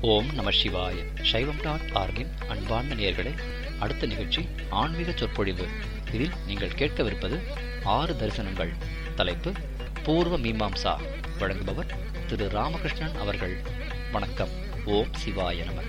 ஓம் நம சிவாய. சைவம்.org-இன் அன்பார்ந்த நேயர்களே, அடுத்த நிகழ்ச்சி ஆன்மீக சொற்பொழிவு. இதில் நீங்கள் கேட்கவிருப்பது 6 தரிசனங்கள். தலைப்பு பூர்வ மீமாம்சா. வழங்குபவர் திரு ராமகிருஷ்ணன் அவர்கள். வணக்கம். ஓம் சிவாய நம.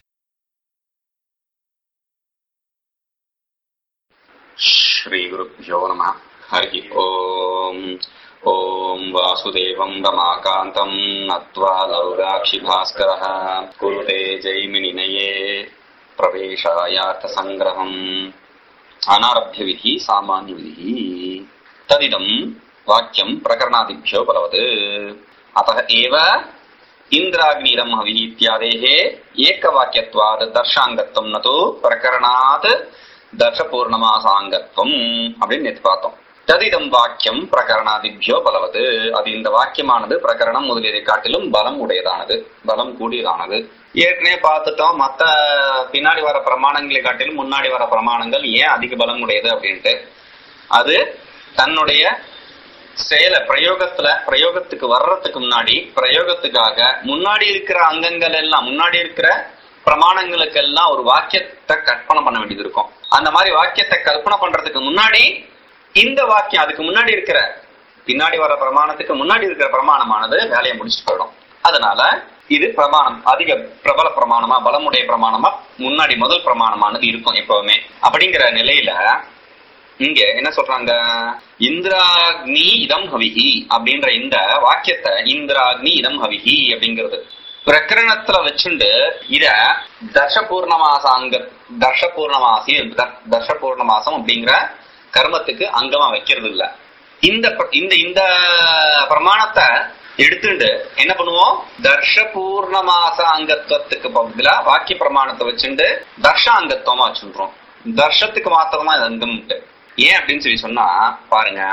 ஸ்ரீ குருப்யோ நம. ஹரி ஓம். ஓம் வாசுதேவம் ரமாகாந்தம் நத்வா லௌகாக்ஷி பாஸ்கரः குருதே ஜெய்மினிநயே பிரவேசாயார்த்த சங்கிரஹம். அனாரப்ய விதி சாமான்ய விதி. ததிதம் வாக்கியம் பிரகரணாதிभ्यो பலவத். அतः एव இந்திராக்னிரம் ஹவி இத்யாதேः ஏகவாக்கியத்வாத் தர்ஷாங்கத்வம் நது பிரகரணாத் தர்ஷபூர்ணமாசாங்கத்வம் அப்படின்னு நேற்று பார்த்தோம். ததிதம் வாக்கியம் பிரகரணாதிभ्यो பலவத். அது இந்த வாக்கியமானது பிரகரணம் முதலியதை காட்டிலும் பலம் உடையதானது, பலம் கூடியதானது. ஏற்கனவே பார்த்துட்டோம், மத்த பின்னாடி வர பிரமாணங்களை காட்டிலும் முன்னாடி வர பிரமாணங்கள் ஏன் அதிக பலம் உடையது அப்படின்ட்டு. அது தன்னுடைய செயல பிரயோகத்துக்கு வர்றதுக்கு முன்னாடி, பிரயோகத்துக்காக முன்னாடி இருக்கிற அங்கங்கள் எல்லாம், முன்னாடி இருக்கிற பிரமாணங்களுக்கெல்லாம் ஒரு வாக்கியத்தை கற்பனை பண்ண வேண்டியது இருக்கும். அந்த மாதிரி வாக்கியத்தை கற்பனை பண்றதுக்கு முன்னாடி இந்த வாக்கியம், அதுக்கு முன்னாடி இருக்கிற பின்னாடி வர பிரமாணத்துக்கு முன்னாடி இருக்கிற பிரமாணமானது வேலையை முடிச்சுட்டு போயிடும். அதனால இது பிரமாணம் அதிக பிரபல பிரமாணமா, பலமுடைய பிரமாணமா முன்னாடி முதல் பிரமாணமானது இருக்கும் எப்பவுமே. அப்படிங்கிற நிலையில இங்க என்ன சொல்றாங்க, இந்திராக்னி இதம் ஹவிஹி அப்படின்ற இந்த வாக்கியத்தை, இந்திராக்னி இதம் ஹவிஹி அப்படிங்கிறது பிரகரணத்துல வச்சுண்டு இத தர்ஷபூர்ணமாசம் அப்படிங்கிற கர்மத்துக்கு அங்கமா வைக்கிறது இல்ல. இந்த இந்த பிரமாணத்தை எடுத்துட்டு என்ன பண்ணுவோம், தர்ஷபூர்ணமாச அங்கத்துவத்துக்கு பதிலா வாக்கிய பிரமாணத்தை வச்சுட்டு தர்ஷாங்கத்துவமா வச்சுன்றோம். தர்ஷத்துக்கு மாத்திரமா அங்கம் உண்டு. ஏன் அப்படின்னு சொல்லி சொன்னா பாருங்க,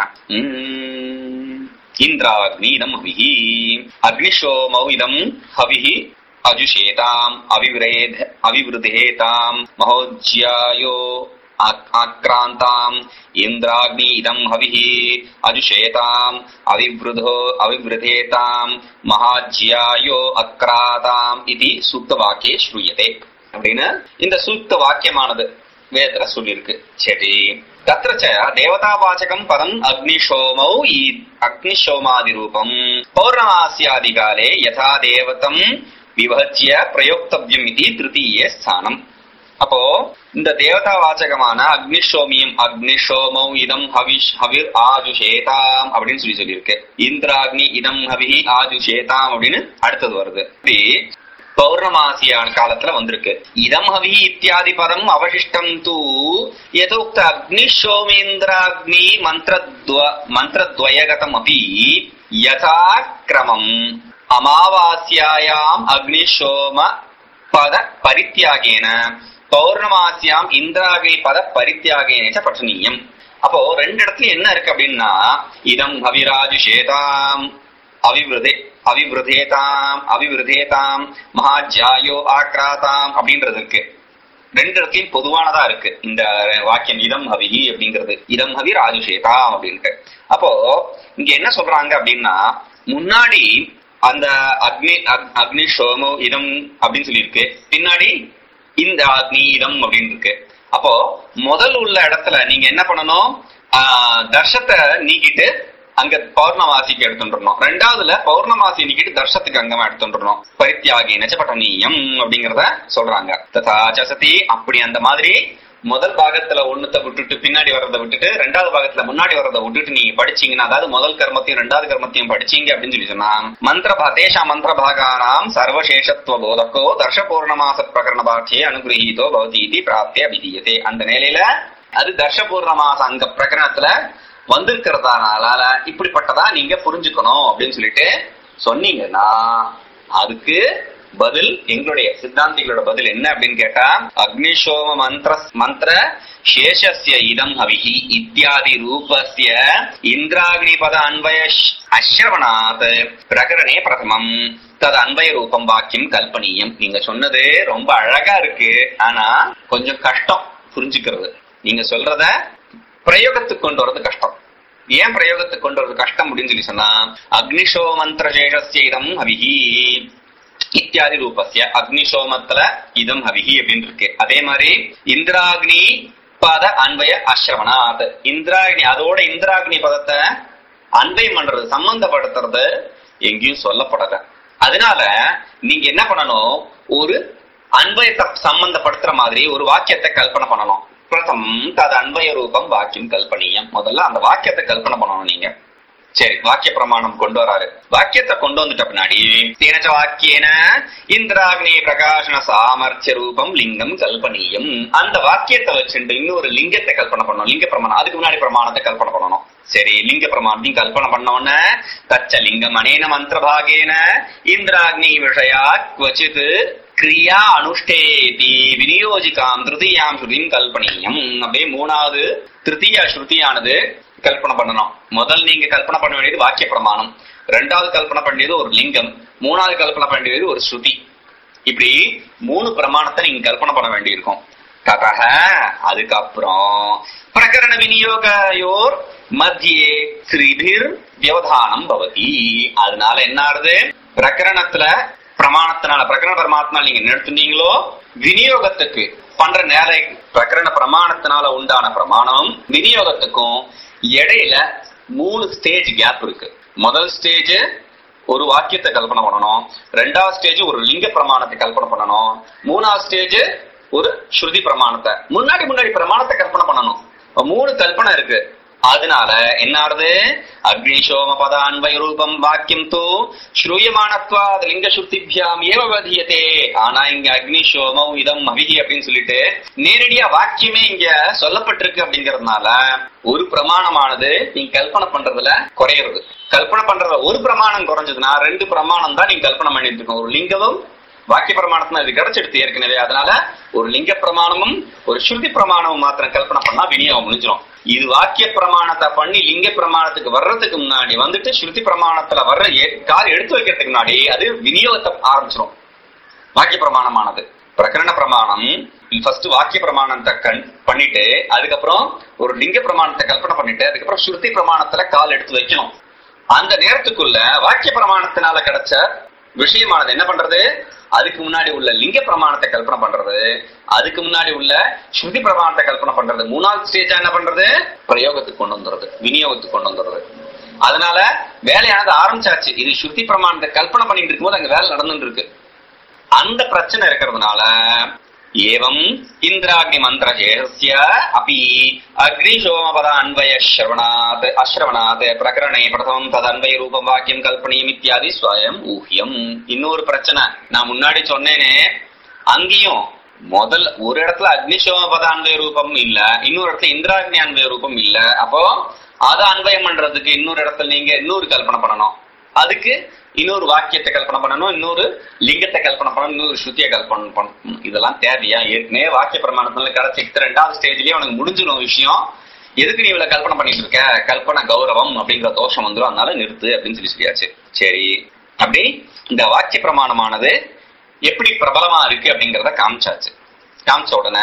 இந்திராக்னி இதம் ஹவிஹி அக்னிஷோமௌ இதம் ஹவிஹி அஜுஷேதாம் அவிவ்ருதேதாம் மஹோஜ்யாயோ ஆக்ராந்தாம் இந்திராக்னி இதம் ஹவிஹி அஜுஷேதாம் அவிவ்ருதேதாம் மஹாஜ்யாயோ அக்ராதாம் இது சூக்த வாக்கியே ஸ்ரூயதே அப்படின்னு இந்த சூக்த வாக்கியமானது வேதத்துல சொல்லியிருக்கு. சரி, தத்ரச்ச தேவதாவாச்சகம் பதம் அக்னிஷோமௌ அக்னிஷோமாதி ரூபம் பௌர்ணமாஸ்யாதிகாலே யதா தேவதம் விபஜ்ய பிரயோக்தவ்யம் இது திருத்தீய ஸ்தானம். அப்போ இந்த தேவதா வாச்சகமான அக்னிஷோமியம், அக்னிஷோமௌ இதம் ஹவிர் ஆஜுஷேதாம் அப்படின்னு சொல்லியிருக்கு. இந்திராக்னி இதம் ஹவி ஆஜுஷேதாம் அப்படின்னு அடுத்தது வருது. பௌர்ணமாசியான காலத்துல வந்திருக்கு. இதம் ஹவி இத்தியாதி பதம் அவசிஷ்டம் தூ யதோக்த அக்னிஷோமேந்திராக்னி மந்திரத்வயகதம் அபி யதா கிரமம் அமாவாஸ்யாயாம் அக்னிஷோம பத பரித்யாகேன பௌர்ணமாசியாம் இந்திராகினி பத பரித்யாகேன பठनीयம். அப்போ ரெண்டு இடத்துல என்ன இருக்கு அப்படின்னா, இதம் ஹவிராஜுஷேதாம் அவிவ்ருதேதாம் மஹாஜ்யாயோ ஆக்ராதாம் அப்படின்றது இருக்கு. ரெண்டு இடத்துலயும் பொதுவானதா இருக்கு இந்த வாக்கியம் இதம் ஹவிஹி அப்படிங்கிறது. இதம் ஹவி ராஜுஷேதாம் அப்படின்ட்டு. அப்போ இங்க என்ன சொல்றாங்க அப்படின்னா, முன்னாடி அந்த அக்னிஷோமோ இதம் அப்படின்னு சொல்லி இருக்கு, பின்னாடி இந்த அக்னி இதம் அப்படின்னு இருக்கு. அப்போ முதல் உள்ள இடத்துல நீங்க என்ன பண்ணணும், தர்ஷத்தை நீக்கிட்டு அங்க பௌர்ணமாசிக்கு எடுத்துட்டுறணும். ரெண்டாவதுல பௌர்ணமாசி நீக்கிட்டு தர்ஷத்துக்கு அங்கமா எடுத்துட்டுறணும். பரித்யாகேன பఠनीयம் அப்படிங்கறத சொல்றாங்க. ததா சசதி அப்படி அந்த மாதிரி முதல் பாகத்துல ஒண்ணுத்தை விட்டுட்டு பின்னாடி வர்றதை விட்டுட்டு ரெண்டாவது பாகத்துல முன்னாடி வர்றதை விட்டுட்டு நீங்க படிச்சீங்கன்னா, அதாவது முதல் கர்மத்தையும் ரெண்டாவது கர்மத்தையும் படிச்சீங்க அப்படின்னு சொல்லி சொன்னா, தேஷா மந்திர பாகானாம் சர்வசேஷத்துவ போதக்கோ தர்ஷபூர்ணமாச பிரகரண பாட்டியே அனுகிரகீதோ பவதி இது பிராப்திய விதீயதே. அந்த நிலையில அது தர்ஷபூர்ணமாச அங்க பிரகரணத்துல வந்திருக்கிறதுனால இப்படிப்பட்டதா நீங்க புரிஞ்சுக்கணும் அப்படின்னு சொல்லிட்டு சொன்னீங்கன்னா, அதுக்கு பதில் எங்களுடைய சித்தாந்திகளோட பதில் என்ன அப்படின்னு கேட்டா, அக்னிஷோம மந்திர சேஷஸ்ய இதம் ஹவிஹி இத்தியாதி ரூபஸ்ய இந்திராக்னி பத அன்வய அஸ்ரவணாத் பிரகரணே பிரதமம் தது அன்வய ரூபம் வாக்கியம் கல்பனீயம். நீங்க சொன்னது ரொம்ப அழகா இருக்கு, ஆனா கொஞ்சம் கஷ்டம் புரிஞ்சுக்கிறது. நீங்க சொல்றத பிரயோகத்துக்கு கொண்டு வரது கஷ்டம். ஏன் பிரயோகத்துக்கு கொண்டு வரது கஷ்டம் அப்படின்னு சொல்லி சொன்னா, அக்னிஷோ மந்திர சேஷஸ்ய இதம் ஹவிஹி இத்தியாதி ரூபஸ்ய அக்னிசோமத்துல இதம் ஹவிஹி அப்படின்னு இருக்கு. அதே மாதிரி இந்திராக்னி பத அன்வய அஸ்ரவணாத், இந்திராக்னி அதோட இந்திராக்னி பதத்தை அன்வயம் பண்றது சம்பந்தப்படுத்துறது எங்கேயும் சொல்லப்படல. அதனால நீங்க என்ன பண்ணணும், ஒரு அன்வயத்தை சம்பந்தப்படுத்துற மாதிரி ஒரு வாக்கியத்தை கல்பனை பண்ணணும். பிரதம் தது அன்வய ரூபம் வாக்கியம் கல்பனீயம். முதல்ல அந்த வாக்கியத்தை கல்பனை பண்ணணும் நீங்க. சரி, வாக்கிய பிரமாணம் கொண்டு வராரு. வாக்கியத்தை கொண்டு வந்துட்ட பின்னாடி தேனச்ச வாக்கியன இந்திராக்னி பிரகாசன சாமர்த்திய ரூபம் லிங்கம் கல்பனீயம். அந்த வாக்கியத்தை வச்சுட்டு இன்னொரு லிங்கத்தை கல்பனை பண்ணணும். லிங்க பிரமாணம், அதுக்கு முன்னாடி பிரமாணத்தை கல்பனை பண்ணணும். சரி, லிங்க பிரமாணத்தையும் கல்பனை பண்ணோன்னு தச்ச லிங்கம் அனேன மந்திரபாகேன இந்திராக்னி விஷயா குவச்சித் கிரியா அனுஷ்டேதி விநியோஜிகாம் திருதியாம் ஸ்ருதியும் கல்பனீயம். அப்படியே மூணாவது திருத்தியா ஸ்ருதியானது கல்பனை பண்ணணும். முதல் நீங்க கல்பனை பண்ண வேண்டியது வாக்கிய பிரமாணம், ரெண்டாவது கல்பனை பண்ணியது ஒரு லிங்கம், மூணாவது கல்பனை பண்ணியது ஒரு ஸ்ருதி. இப்படி 3 பிரமாணத்தை நீங்க கல்பனை பண்ண வேண்டியிருக்கும். ததஹ அதுக்கப்புறம் பிரகரண விநியோகயோர் மத்தியே ஸ்ரீபிர் வியவதானம் பவதி. அதனால என்ன ஆறுது, பிரகரணத்துல பிரமாணத்தினால பிரகரண பிரமாணத்தினால நீங்க நிறுத்துனீங்களோ விநியோகத்துக்கு பண்ற நேர பிரகரண பிரமாணத்தினால உண்டான பிரமாணம் விநியோகத்துக்கும் இடையில 3 ஸ்டேஜ் கேப் இருக்கு. முதல் ஸ்டேஜ் ஒரு வாக்கியத்தை கல்பனை பண்ணணும், ரெண்டாவது ஸ்டேஜ் ஒரு லிங்க பிரமாணத்தை கல்பனை பண்ணணும், மூணாவது ஸ்டேஜ் ஒரு ஸ்ருதி பிரமாணத்தை முன்னாடி பிரமாணத்தை கல்பனை பண்ணணும். 3 கல்பனை இருக்கு. அதனால என்ன ஆறுது, அக்னிசோம பத அன்வய ரூபம் வாக்கியம் தோ ஸ்ரூயமானத்வாத் லிங்க ஸ்ருதிபியாம் ஏவ வதியதே. ஆனா இங்க அக்னிசோமம் இதம் ஹவிஹி அப்படின்னு சொல்லிட்டு நேரடியா வாக்கியமே இங்க சொல்லப்பட்டிருக்கு. அப்படிங்கறதுனால ஒரு பிரமாணமானது நீங்க கல்பனை பண்றதுல குறையிறது. கல்பனை பண்றதுல ஒரு பிரமாணம் குறைஞ்சதுன்னா 2 பிரமாணம் தான் நீங்க கல்பனை பண்ணிட்டு இருக்கோம். ஒரு லிங்கமும் வாக்கிய பிரமாணத்துல இது கிடைச்சிடுது ஏற்கனவே. அதனால ஒரு லிங்க பிரமாணமும் ஒரு ஸ்ருதி பிரமாணமும் மாத்திரம் கல்பனை பண்ணா விநியோகம் முடிஞ்சிடும். இது வாக்கிய பிரமாணத்தை பண்ணி லிங்க பிரமாணத்துக்கு வர்றதுக்கு முன்னாடி வந்துட்டு ஸ்ருதி பிரமாணத்துல வர்ற கால் எடுத்து வைக்கிறதுக்கு முன்னாடி அது விநியோகத்தை ஆரம்பிச்சிடும். வாக்கிய பிரமாணமானது பிரகரண பிரமாணம் ஃபர்ஸ்ட் வாக்கிய பிரமாணத்தை பண்ணிட்டு அதுக்கப்புறம் ஒரு லிங்க பிரமாணத்தை கல்பனை பண்ணிட்டு அதுக்கப்புறம் ஸ்ருதி பிரமாணத்துல கால் எடுத்து வைக்கணும். அந்த நேரத்துக்குள்ள வாக்கிய பிரமாணத்தினால கிடைச்ச விஷயமானது என்ன பண்றது, அதுக்கு முன்னாடி உள்ள லிங்க பிரமாணத்தை கல்பனை பண்றது, அதுக்கு முன்னாடி உள்ள ஸ்ருதி பிரமாணத்தை கல்பனை பண்றது. மூணாவது ஸ்டேஜா என்ன பண்றது, பிரயோகத்துக்கு கொண்டு வந்துடுறது, விநியோகத்துக்கு கொண்டு வந்துடுறது. அதனால வேலையானது ஆரம்பிச்சாச்சு. இது ஸ்ருதி பிரமாணத்தை கல்பனை பண்ணிட்டு இருக்கும்போது அங்க வேலை நடந்துட்டு இருக்கு. அந்த பிரச்சனை இருக்கிறதுனால ஏவம் இந்திராக்னி மந்திர ஜேஹஸ்ய அபி அக்னிசோமபத அன்வய அஸ்ரவணாத் பிரகரணே பிரதமம் தத் அன்வய ரூபம் வாக்கியம் கல்பனியம் இத்தியாதி ஸ்வயம் ஊஹ்யம். இன்னொரு பிரச்சனை நான் முன்னாடி சொன்னேனே, அங்கேயும் முதல் ஒரு இடத்துல அக்னிசோமபத அன்வய ரூபம் இல்ல, இன்னொரு இடத்துல இந்திராக்னி அன்வய ரூபம் இல்ல. அப்போ அதை அன்வயம் பண்றதுக்கு இன்னொரு இடத்துல நீங்க இன்னொரு கல்பனை பண்ணணும், அதுக்கு இன்னொரு வாக்கியத்தை கல்பனை பண்ணணும், இன்னொரு லிங்கத்தை கல்பனை பண்ணணும், இன்னொரு ஸ்ருதியை கல்பனை பண்ணணும். இதெல்லாம் தேவையா? ஏற்கனவே வாக்கிய பிரமாணத்துல கிடைச்சிட்டு 2வது ஸ்டேஜ்லயே உனக்கு முடிஞ்சிடும் விஷயம். எதுக்கு நீ இவ்வளவு கல்பனை பண்ணிட்டு இருக்க, கல்பனை கௌரவம் அப்படிங்கிற தோஷம் வந்துடும், அதனால நிறுத்து அப்படின்னு சொல்லியாச்சு. சரி, அப்படி இந்த வாக்கிய பிரமாணமானது எப்படி பிரபலமா இருக்கு அப்படிங்கறத காமிச்சாச்சு. காமிச்ச உடனே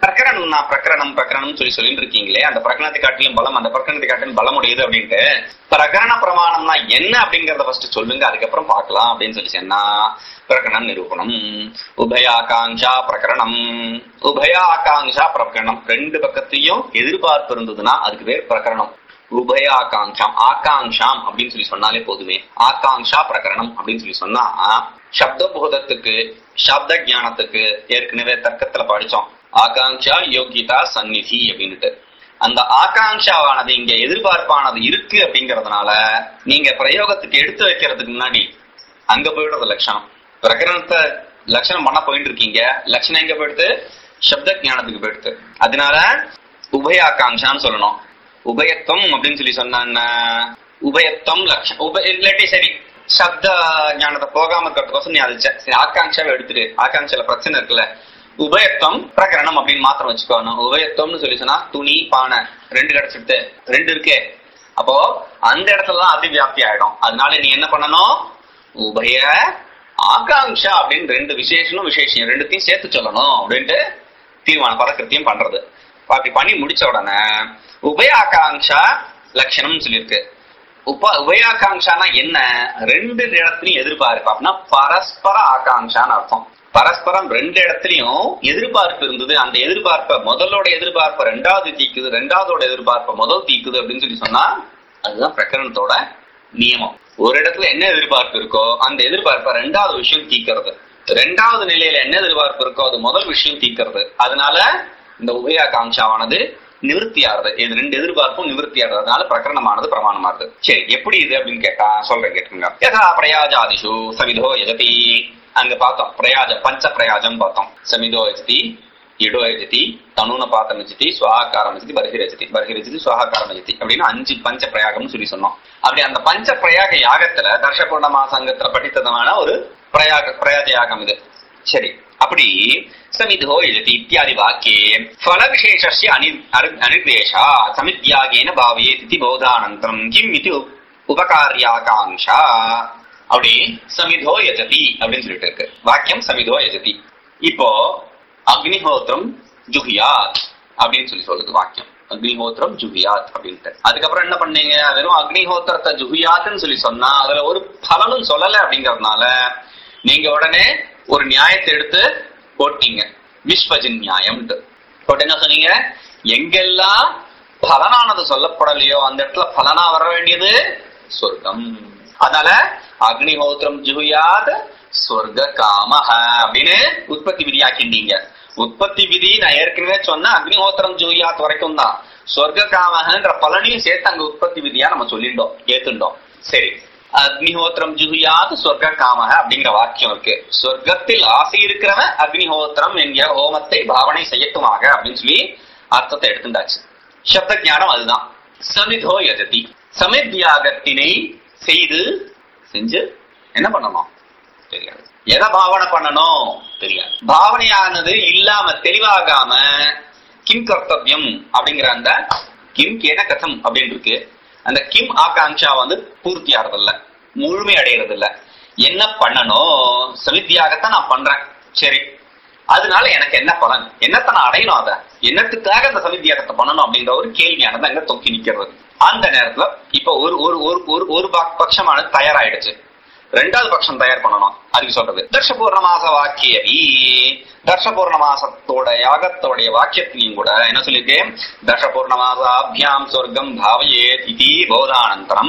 பிரகரணம் சொல்லிட்டு இருக்கீங்களே, அந்த பிரகரணத்தை காட்டிலும் பலம், அந்த பிரகரணத்தை காட்டிலும் பலம் உடையது அப்படின்ட்டு பிரகரண பிரமாணம்னா என்ன அப்படிங்கறத ஃபர்ஸ்ட் சொல்லுங்க, அதுக்கப்புறம் பார்க்கலாம் அப்படின்னு சொல்லி சொன்னா பிரகரணம் நிரூபணம் உபயாகாங்ஷா பிரகரணம். உபயாகாங்ஷா பிரகரணம் 2 பக்கத்தையும் எதிர்பார்ப்பு இருந்ததுன்னா அதுக்கு பேர் பிரகரணம். உபயாகாங்ஷாம் ஆகாங்ஷாம் அப்படின்னு சொல்லி சொன்னாலே போதுமே. ஆகாங்ஷா பிரகரணம் அப்படின்னு சொல்லி சொன்னா சப்த போதத்துக்கு சப்த ஞானத்துக்கு ஏற்கனவே தர்க்கத்துல படிச்சோம். ஆகாங்ஷா யோகிதா சந்நிதி அப்படின்ட்டு அந்த ஆகாங்ஷாவானது இங்க எதிர்பார்ப்பானது இருக்கு. அப்படிங்கறதுனால நீங்க பிரயோகத்துக்கு எடுத்து வைக்கிறதுக்கு முன்னாடி அங்க போயிடுறது லட்சணம். பிரகரணத்தை லட்சணம் பண்ண போயிட்டு இருக்கீங்க, லட்சணம் எங்க போயிடுது, சப்த ஞானத்துக்கு போயிடுது. அதனால உபயாகாங்ஷான்னு சொல்லணும். உபயத்துவம் அப்படின்னு சொல்லி சொன்ன உபயத்துவம் லட்சணம் இல்லாட்டி சரி சப்த ஞானத்தை போகாம இருக்கிறதுக்கோசம் நீ அது சரி ஆகாங்ஷாவை எடுத்துட்டு, ஆகாங்ஷால பிரச்சனை இருக்குல்ல, உபயத்துவம் பிரகரணம் அப்படின்னு மாத்திரம் வச்சுக்கோணும். உபயத்துவம்னு சொல்லி சொன்னா துணி பானை 2 கிடைச்சிட்டு 2 இருக்கே, அப்போ அந்த இடத்துலதான் அதிவியாப்தி ஆயிடும். அதனால நீ என்ன பண்ணணும், உபய ஆகாங்ஷா அப்படின்னு 2 விசேஷனும் விசேஷம் 2த்தையும் சேர்த்து சொல்லணும் அப்படின்ட்டு தீர்மானம் பதக்கிருத்தியம் பண்றது. அப்படி பண்ணி முடிச்ச உடனே உபய ஆகாங்ஷா லட்சணம் சொல்லியிருக்கு. உபயாகாங்ஷானா என்ன? ரெண்டு இடத்துலயும் எதிர்பார்ப்பு அப்படின்னா பரஸ்பர ஆகாங்ஷான்னு அர்த்தம். பரஸ்பரம் ரெண்டு இடத்துலயும் எதிர்பார்ப்பு இருந்தது. அந்த எதிர்பார்ப்ப முதலோட எதிர்பார்ப்ப ரெண்டாவது தீக்குது, ரெண்டாவதோட எதிர்பார்ப்ப முதல் தீக்குது அப்படின்னு சொல்லி சொன்னா அதுதான் பிரகரணத்தோட நியமம். ஒரு இடத்துல என்ன எதிர்பார்ப்பு இருக்கோ அந்த எதிர்பார்ப்ப ரெண்டாவது விஷயம் தீக்கிறது, ரெண்டாவது நிலையில என்ன எதிர்பார்ப்பு இருக்கோ அது முதல் விஷயம் தீக்கிறது. அதனால இந்த உபயாகாங்ஷாவானது நிவர்த்தியாகிறது. இது ரெண்டு எதிர்பார்ப்பும் நிவர்த்தியாகிறது. அதனால பிரகரணமானது பிரமாணமானது. சரி, எப்படி இது அப்படின்னு கேட்டா சொல்றேன், கேட்டுங்க. யதா பிரயாஜாதிஷு சமிதோ யஜதி, அங்க பார்த்தோம் பிரயாஜ பஞ்ச பிரயாஜம் பார்த்தோம். சமிதோ யஜதி, இடோ யஜதி, தனுன பாத்தம் யஜதி, சுவாகாரம் யஜதி, பர்ஹிரஜதி, பர்ஹிரஜதி, சுவாகாரம் யஜதி அப்படின்னு 5 பஞ்ச பிரயாகம்னு சொல்லி சொன்னோம். அப்படி அந்த பஞ்ச பிரயாக யாகத்துல தர்ஷபூர்ணமா சங்கத்துல படித்ததமான ஒரு பிரயாஜ யாகம் இது. சரி, அப்படி சமிதோ யஜதி இத்தியாதி வாக்கியே ஃபல விசேஷஸ்ய அனிர்தேஷா சமித்யாகேன பாவயேதி போதானந்தரம் கிம் இது உபகார்யாகாங்ஷா. அப்படி சமிதோ யஜதி அப்படின்னு சொல்லிட்டு இருக்கு வாக்கியம். சமிதோ யஜதி. இப்போ அக்னிஹோத்திரம் ஜுஹியாத் அப்படின்னு சொல்லி சொல்லுது வாக்கியம். அக்னிஹோத்திரம் ஜுஹியாத் அப்படின்ட்டு. அதுக்கப்புறம் என்ன பண்ணீங்க? வெறும் அக்னிஹோத்திரத்தை ஜுஹியாத்ன்னு சொல்லி சொன்னா அதுல ஒரு பலனும் சொல்லல அப்படிங்கறதுனால நீங்க உடனே ஒரு நியாயத்தை எடுத்து போட்டீங்க, விஸ்வஜின் நியாயம் போட்டு என்ன சொன்னீங்க? எங்கெல்லாம் பலனானது சொல்லப்படலையோ அந்த இடத்துல பலனா வர வேண்டியது சொர்க்கம். அதனால அக்னிஹோத்திரம் ஜுஹியாத் சொர்க்க காமஹ அப்படின்னு உற்பத்தி விதியாக்கிண்டீங்க. உற்பத்தி விதி நான் ஏற்கனவே சொன்ன அக்னிஹோத்திரம் ஜுஹியாத் வரைக்கும் தான். சொர்க்க காமஹன்ற பலனையும் சேர்த்து அங்க உற்பத்தி விதியா நம்ம சொல்லிட்டோம், ஏத்துட்டோம். சரி, அக்னிஹோத்திரம் ஜுஹியாத் சொர்க்க காமஹ அப்படிங்கிற வாக்கியம் இருக்கு. சொர்க்கத்தில் ஆசை இருக்கிறவன் அக்னிஹோத்திரம் என்கிற ஹோமத்தை பாவனை செய்யட்டுமாக அப்படின்னு சொல்லி அர்த்தத்தை எடுத்துட்டாச்சு. சப்த ஞானம் அதுதான். சமிதோ யஜதி, சமித்யாகத்தினை செஞ்சு என்ன பண்ணணும் தெரியாது. எதை பாவனை பண்ணணும் தெரியாது. பாவனையானது இல்லாம தெளிவாகாம கிம் கர்த்தவியம் அப்படிங்கிற அந்த கிம் கேன கதம் அப்படின்னு இருக்கு. அந்த கிம் ஆகாங்ஷா பூர்த்தி ஆறது இல்ல, முழுமை அடைகிறது இல்ல. என்ன பண்ணணும்? சமித்தியாகத்தான் நான் பண்றேன். சரி, அதனால எனக்கு என்ன பலன்? என்னத்தை நான் அடையணும்? அத என்னத்துக்காக அந்த சமித்தியாகத்தை பண்ணணும் அப்படின்ற ஒரு கேள்வியானது அங்க தொக்கி நிக்கிறது. அந்த நேரத்துல இப்ப ஒரு பட்சமானது தயாராயிடுச்சு. ரெண்டாவது பட்சம் தயார் பண்ணணும். அதுக்கு சொல்றது தர்ஷபூர்ணமாச வாக்கியவி. தர்ஷபூர்ணமாசத்தோட யாகத்தோடைய வாக்கியத்திலையும் கூட என்ன சொல்லிருக்கேன்? தர்ஷபூர்ணமாசாபியாம் சொர்க்கம் பாவயேத் இதி போதானந்தரம்.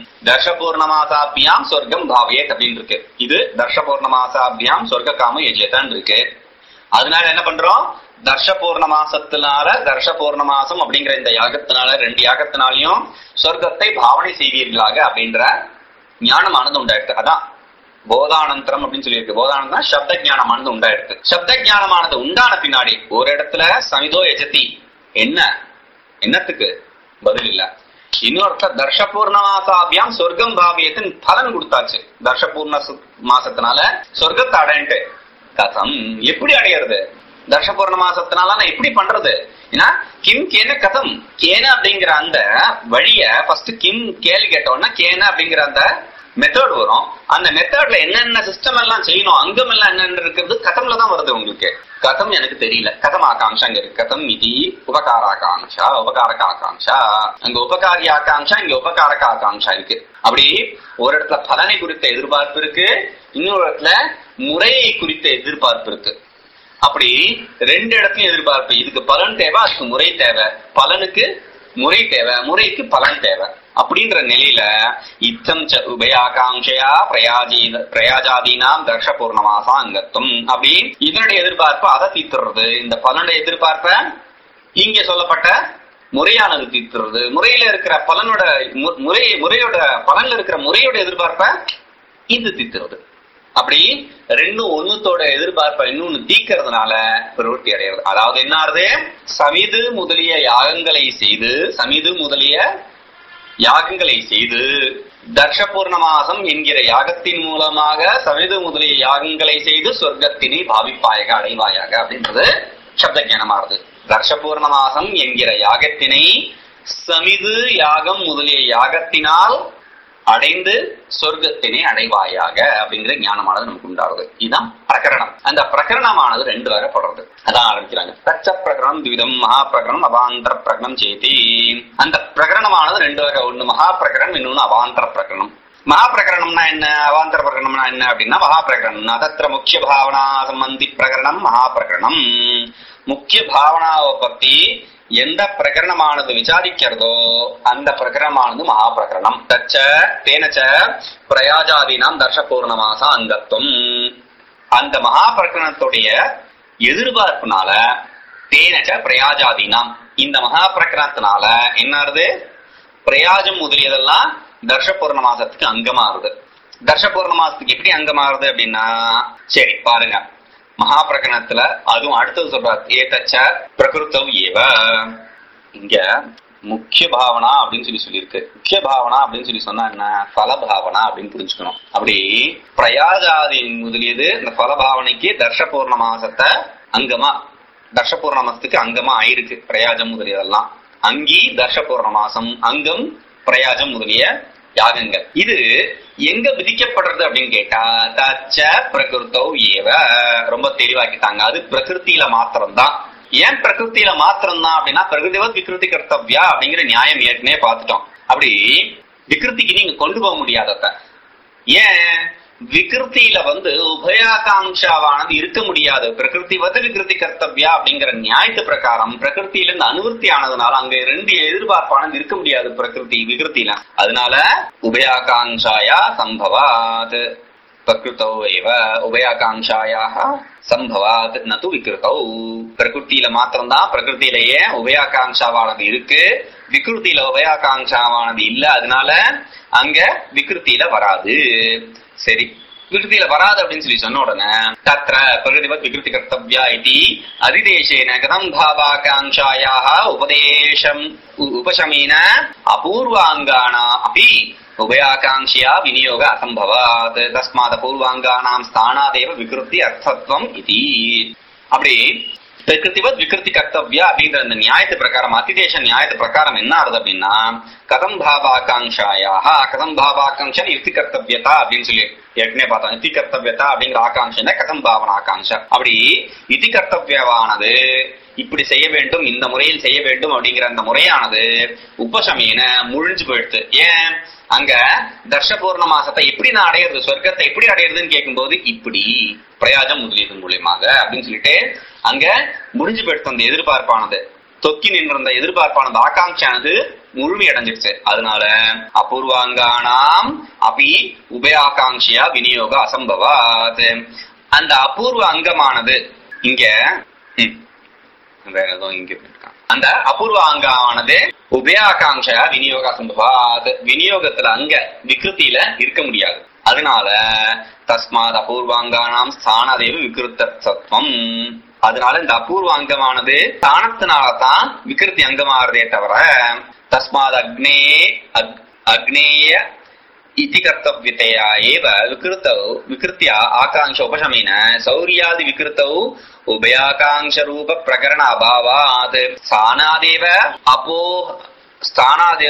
தர்ஷபூர்ணமாசாபியாம் சொர்க்கம் பாவயேத் அப்படின்னு இருக்கு. இது தர்ஷபூர்ணமாசாபியாம் சொர்க்க காம யஜ்யதான் இருக்கு. அதனால என்ன பண்றோம்? தர்ஷபூர்ணமாசத்தினால தர்ஷபூர்ணமாசம் அப்படிங்கிற இந்த யாகத்தினால ரெண்டு யாகத்தினாலையும் சொர்க்கத்தை பாவனை செய்வீர்களாக அப்படின்ற ஞானமானது உண்டாயிருக்கு. அதான் போதானந்தரம் அப்படின்னு சொல்லி இருக்கு. போதானந்தம் சப்த ஞானமானது உண்டாயிருக்கு. சப்த ஞானமானது உண்டான பின்னாடி ஒரு இடத்துல சமிதோ யஜதி என்னத்துக்கு பதில் இல்ல. இன்னொருத்த தர்ஷபூர்ணமாசாபியாம் சொர்க்கம் பாவியத்தின் பலன் கொடுத்தாச்சு. தர்ஷபூர்ண மாசத்தினால சொர்க்கத்தை அடையன்ட்டு கதம் எப்படி அடையிறது? தர்ஷபூர்ண மாசத்தினால நான் எப்படி பண்றது? ஏன்னா கிம் கேன கதம், கேன அப்படிங்கிற அந்த வழிய ஃபர்ஸ்ட் கிம் கேள்வி கேட்டோம்னா கேன அப்படிங்கிற அந்த மெத்தட் வரும். அந்த மெத்தட்ல என்னென்ன சிஸ்டம் எல்லாம் செய்யணும், அங்கம் எல்லாம் என்னென்ன இருக்கிறது கதம்ல தான் வருது உங்களுக்கு. கதம் எனக்கு தெரியல. கதம் ஆகாங்ஷா இங்க இருக்கு. கதம் இது உபகாராகாங்ஷா, உபகாரக ஆகாங்ஷா. அங்க உபகாரி ஆகாங்ஷா, இங்க உபகாரக ஆகாங்ஷா இருக்கு. அப்படி ஒரு இடத்துல பலனை குறித்த எதிர்பார்ப்பு இருக்கு, இன்னொரு இடத்துல முறையை குறித்த எதிர்பார்ப்பு இருக்கு. அப்படி ரெண்டு இடத்துலயும் எதிர்பார்ப்பு. இதுக்கு பலன் தேவை, அதுக்கு முறை தேவை. பலனுக்கு முறை தேவை, முறைக்கு பலன் தேவை. அப்படின்ற நிலையில இத்தம் உபயாகாங்ஷயா பிரயாஜாதீனாம் தர்ஷபூர்ணமாசா அங்கத்துவம். அப்படி இதனுடைய எதிர்பார்ப்பு அதை தீர்த்துறது, இந்த பலனுடைய எதிர்பார்ப்ப இங்க சொல்லப்பட்ட முறையானது தீர்த்துறது. முறையில இருக்கிற பலனோட முறையோட பலன்ல இருக்கிற முறையோட எதிர்பார்ப்ப இது தீர்த்துறது. அப்படி ரெண்டும் ஒண்ணுத்தோட எதிர்பார்ப்ப இன்னொன்னு தீக்கிறதுனால பிரவೃತ್ತಿ அடைகிறது. அதாவது என்ன ஆறுது? சமிது முதலிய யாகங்களை செய்து தர்ஷபூர்ணமாசம் என்கிற யாகத்தின் மூலமாக சமிது முதலிய யாகங்களை செய்து சொர்க்கத்தினை பாவிப்பாயாக அடைவாயாக அப்படின்றது சப்த ஞானமாறுது. தர்ஷபூர்ணமாசம் என்கிற யாகத்தினை சமிது யாகம் முதலிய யாகத்தினால் அடைந்து சொர்க்கத்தினை அடைவாயாக அப்படிங்கிற ஞானமானது நமக்கு உண்டாகுது. இதுதான் பிரகரணம். அந்த பிரகரணமானது ரெண்டு வகைப்படுறது. அதான் ஆரம்பிக்கிறாங்க. தச்ச பிரகரணம், துவிதம், மகா பிரகரணம், அபாந்தர பிரகரணம் சேதி. அந்த பிரகரணமானது ரெண்டு வகை, ஒண்ணு மகா பிரகரணம், இன்னொன்னு அவாந்தர பிரகரணம். மகா பிரகரணம்னா என்ன, அவாந்தர பிரகரணம்னா என்ன அப்படின்னா, மகா பிரகரணம் தத்திர முக்கிய பாவனா சம்பந்தி பிரகரணம் மகா பிரகரணம். முக்கிய பாவனாவை பத்தி எந்த பிரகரணமானது விசாரிக்கிறதோ அந்த பிரகரணமானது மகா பிரகரணம். தச்ச தேனச்ச பிரயாஜாதீனாம் தர்ஷ பூர்ணமாச அங்கத்துவம். அந்த மகா பிரகரணத்துடைய எதிர்பார்ப்புனால தேனச்ச பிரயாஜாதீனாம், இந்த மகா பிரகரணத்தினால என்னது, பிரயாஜம் முதலியதெல்லாம் தர்ஷ பூர்ணமாசத்துக்கு அங்கமாறுது. தர்ஷ பூர்ணமாசத்துக்கு எப்படி அங்கமாறுது அப்படின்னா, சரி பாருங்க, மகா பிரகரணத்துல அதுவும் அடுத்தது சொல்றாரு, ஏதச்ச பிரகிருத்தம் ஏவ. இங்க முக்கிய பாவனா அப்படின்னு சொல்லியிருக்கு. முக்கிய பாவனா அப்படின்னு சொன்னா என்ன, பலபாவனா அப்படின்னு புரிஞ்சுக்கணும். அப்படி பிரயாஜாதி முதலியது இந்த பலபாவனைக்கு தர்ஷ பூர்ணமாசத்தை அங்கமா, தர்ஷ பூர்ணமாசத்துக்கு அங்கமா ஆயிருக்கு. பிரயாஜம் முதலியதெல்லாம் அங்கி தர்ஷ பூர்ணமாசம், அங்கம் பிரயாஜம் முதலிய யாகங்கள். இது எங்க விதிக்கப்படுறது அப்படின்னு கேட்டா, தச்ச பிரகிருத்தோ ஏவ, ரொம்ப தெளிவாக்கிட்டாங்க. அது பிரகிருத்தியில மாத்திரம்தான். ஏன் பிரகிருத்தியில மாத்திரம்தான் அப்படின்னா, பிரகிருதிவத் விகிருதி கர்த்தவ்யா அப்படிங்கிற நியாயம் ஏற்கனவே பார்த்துட்டோம். அப்படி விகிருத்திக்கு நீங்க கொண்டு போக முடியாதத. ஏன் விகிருத்தியில உபயாகாங்ஷாவானது இருக்க முடியாது. பிரகிருதிவத் விகிருதி கர்த்தவ்யா அப்படிங்கிற நியாயத்து பிரகாரம் பிரகிருத்தியில இருந்து அனுவர்த்தி ஆனதுனால அங்க ரெண்டு எதிர்பார்ப்பானது இருக்க முடியாது பிரகிருதி விகிருத்தில. அதனால உபயாகாங்ஷாயா சம்பவாத் பிரகிருத்தோ ஏவ உபயாகாங்ஷாயாக சம்பவாத் நது விகிருத்தௌ. பிரகிருத்தியில மாத்திரம்தான், பிரகிருத்திலேயே உபயாகாங்ஷாவானது இருக்கு, விகிருத்தியில உபயாகாங்ஷாவானது இல்ல. அதனால அங்க விகிருத்தியில வராது. சரி, விகிருத்தியில வராது அப்படின்னு சொன்ன உடனே தத்ர பிரகிருதிவத் விகிருதி கர்த்தவ்யா இதி அதிதேசேன கதம் பாவாகாங்ஷாயாஹ உபதேசம் உபசமேன அபூர்வாங்கானா அபி உபயாகாங்ஷியா விநியோக அசம்பவாத் தஸ்மாத் அபூர்வாங்கானாம் ஸ்தானாதேவ விகிருத்தி அர்த்தத்வம் இதி. அப்படி பிரகிருதிவத் விகிருதி கர்த்தவ்யா அப்படின்ற அந்த நியாயத்து பிரகாரம், அதிதேச நியாயத்து பிரகாரம் என்ன ஆகுது அப்படின்னா, கதம் பாவாகாங்ஷாயாக, கதம் பாவாகாங்ஷா யுக்தி கர்த்தவியதா அப்படின்னு சொல்லி ஏற்கனவே பார்த்தோம். யுக்தி கர்த்தவியதா அப்படிங்கிற ஆகாங்ஷா கதம் பாவன ஆகாங்ஷா. அப்படி யுக்தி கர்த்தவியவானது இப்படி செய்ய வேண்டும், இந்த முறையில் செய்ய வேண்டும் அப்படிங்கிற அந்த முறையானது உபசமீன முழிஞ்சு போயிடுது. ஏன், அங்க தர்ஷ பூர்ணமாசத்தை எப்படி நான் அடையிறது, சொர்க்கத்தை எப்படி அடையிறதுன்னு கேட்கும்போது இப்படி பிரயாஜம் முதலியது மூலியமாக அப்படின்னு சொல்லிட்டு அங்க முடிஞ்சு போயிடுத்து. அந்த எதிர்பார்ப்பானது தொக்கி நின்ற எதிர்பார்ப்பானது ஆகாங்ஷானது முழுமை அடைஞ்சிருச்சு. அதனால அபூர்வாங்கானாம் அபி உபயாகாங்ஷியா விநியோக அசம்பவாத். அந்த அபூர்வ அங்கமானது இங்க வேற ஏதோ இங்க அந்த அபூர்வ அங்கமானது உபயாகாங்ஷா விநியோக அசம்பவாத், விநியோகத்துல அங்க விகிருத்தியில இருக்க முடியாது. அதனால தஸ்மாத் அபூர்வாங்கானாம் ஸ்தானதேவ விகிருத்தத்வம். அதனால இந்த அபூர்வ அங்கமானது ஸ்தானத்தினாலதான் விகிருத்தி அங்கமாறதே தவிர தஸ்மாத் அக்னேய இதி கர்த்தவ்யதையா ஏவ விகிருத்தௌ விகிருத்தியா ஆகாங்ஷ உபசமேன சௌரியாதி விகிருத்தௌ உபயாகாங்ஷ ரூப பிரகரண அபாவாத் ஸ்தானாதேவ ஸ்தானாதேவ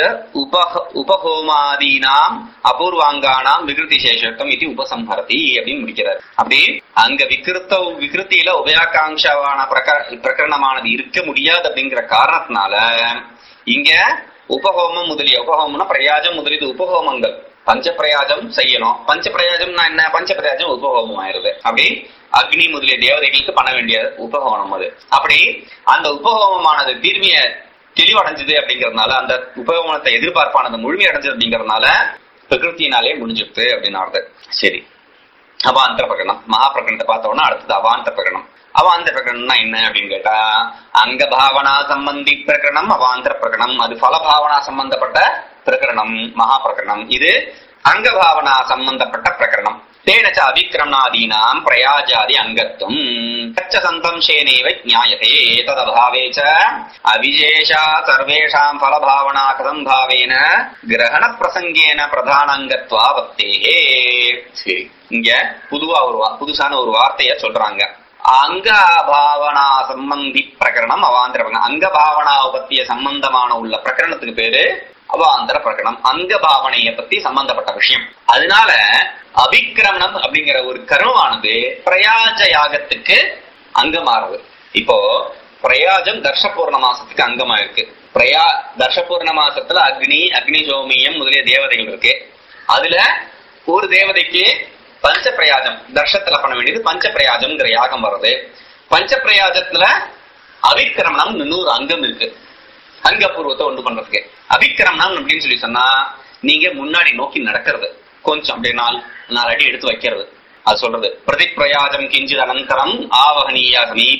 உபஹோமாதீனாம் அபூர்வாங்கானாம் விகிருதி சேஷத்துவம் இது உபசம்ஹரதி அப்படின்னு முடிக்கிறார். அப்படி அங்க விகிருத்தியில உபயாகாங்ஷாவான பிரகரணமானது இருக்க முடியாது அப்படிங்கிற காரணத்தினால இங்க உபஹோமம் முதலிய, உபஹோமம்னா பிரயாஜம் முதலியது உபஹோமங்கள், பஞ்ச பிரயாஜம் செய்யணும். பஞ்ச பிரயாஜம்னா என்ன, பஞ்ச பிரயாஜம் உபஹோமம் ஆயிருது. அப்படி அக்னி முதலிய தேவதைகளுக்கு பண்ண வேண்டிய உபஹோமம் அது. அப்படி அந்த உபஹோமமானது தீர்மைய தெளிவடைஞ்சது அப்படிங்கறதுனால, அந்த உபஹோமத்தை எதிர்பார்ப்பானது முழுமை அடைஞ்சது அப்படிங்கறதுனால பிரகிருத்தினாலே முடிஞ்சிருது அப்படின்னு. சரி, அவாந்தர பிரகடனம். மகா பிரகடனத்தை பார்த்தோம்னா அடுத்தது அவாந்தர பிரகடனம். அவாந்தர பிரகடனம்னா என்ன அப்படின்னு கேட்டா, அங்க பாவனா சம்பந்தி பிரகடனம் அவாந்தர பிரகடனம். அது பலபாவனா சம்பந்தப்பட்ட பிரகடனம் மகா பிரகடனம். இது அங்க பாவனா சம்பந்தப்பட்ட பிரகடனம். தேனச்ச அபிக்ரமணாதீனாம் பிரயாஜாதி அங்கத்துவம் தச்ச சந்தம்சேனேவ ஞாயதே ததபாவேச்ச அவிசேஷா சர்வேஷாம் பலபாவனா கதம் பாவேன கிரகண பிரசங்கேன பிரதான அங்கத்வா வக்தேஹே. சரி, இங்க புதுசான ஒரு வார்த்தைய சொல்றாங்க. அங்க பாவனா சம்பந்தி பிரகரணம் அவாந்தர பிரகரணம். அங்க பாவனாவை பத்திய சம்பந்தமான உள்ள பிரகரணத்துக்கு பேரு அவாந்தர பிரகரணம். அங்க பாவனைய பத்தி சம்பந்தப்பட்ட விஷயம். அதனால அபிக்கிரமணம் அப்படிங்கிற ஒரு கர்மமானது பிரயாஜ யாகத்துக்கு அங்கமாறுது. இப்போ பிரயாஜம் தர்ஷ பூர்ணமாசத்துக்கு அங்கமா இருக்கு. தர்ஷபூர்ண மாசத்துல அக்னி சோமியம் முதலிய தேவதைகள் இருக்கு. அதுல ஒரு தேவதைக்கு பஞ்ச பிரயாஜம் தர்ஷத்துல பண்ண வேண்டியது பஞ்ச பிரயாஜம்ங்கிற யாகம் வருது. பஞ்ச பிரயாஜத்துல அவிக்கிரமணம் இன்னொரு அங்கம் இருக்கு, அங்கபூர்வத்தை ஒன்று பண்றதுக்கு. அவிக்கிரமணம் அப்படின்னு சொல்லி சொன்னா நீங்க முன்னாடி நோக்கி நடக்கிறது, கொஞ்சம் அப்படியே 4 அடி எடுத்து வைக்கிறது. அது சொல்றது பிரதி பிரயாஜம் கிஞ்சித் அனந்தரம் ஆவகனீய